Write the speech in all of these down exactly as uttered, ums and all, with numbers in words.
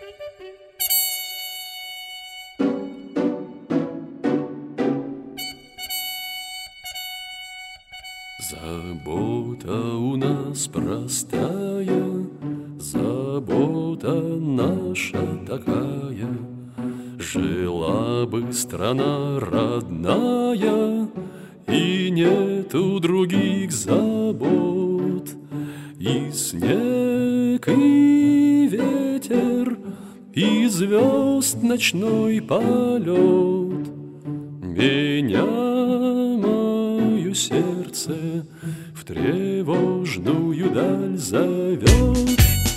Забота у нас простая, забота наша такая. Жила бы страна родная, и нету других забот. И снег, и ветер, и звезд ночной полет меня, мое сердце, в тревожную даль зовет.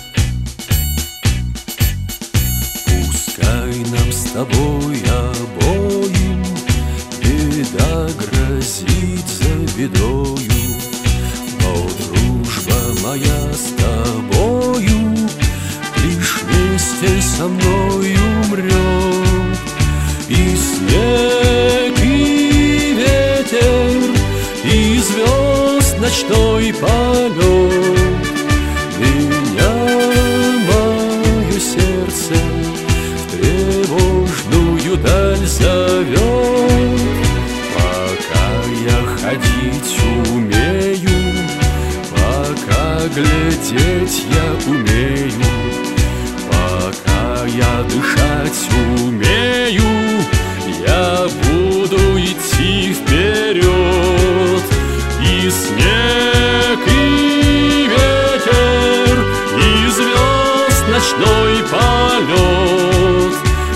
Пускай нам с тобой обоим беда грозит за бедою, но дружба моя с тобою лишь вместе со мной умрет. И снег, и ветер, и звезд ночной полет меня, мое сердце, в тревожную даль зовет. Пока я ходить умею, пока глядеть я умею, пока я дышать умею, я буду идти вперед. И снег, и ветер, и звезд ночной полет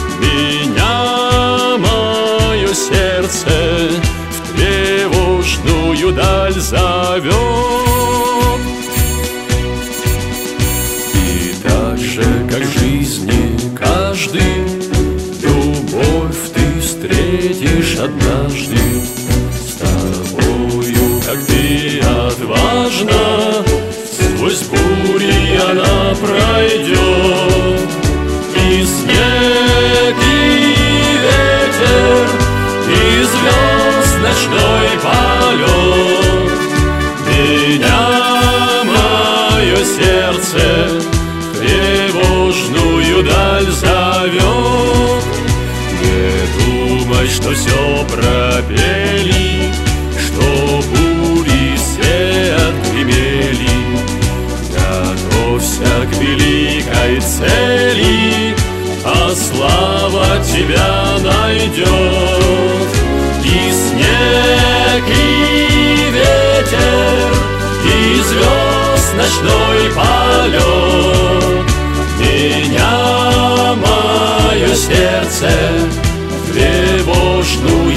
меня, мое сердце, в тревожную даль зовет. И так же, как в жизни каждый, любовь ты встретишь однажды. С тобою, как ты отважна, сквозь бури она пройдет. И снег, и ветер, и звезд ночной полет меня, мое сердце, в тревожную даль зовет. Не думай, что все пропели, что бури все отгремели. Готовься к великой цели, а слава тебя найдет. И снег, и ветер, и звезд ночной полет меня, мое сердце, в тревожную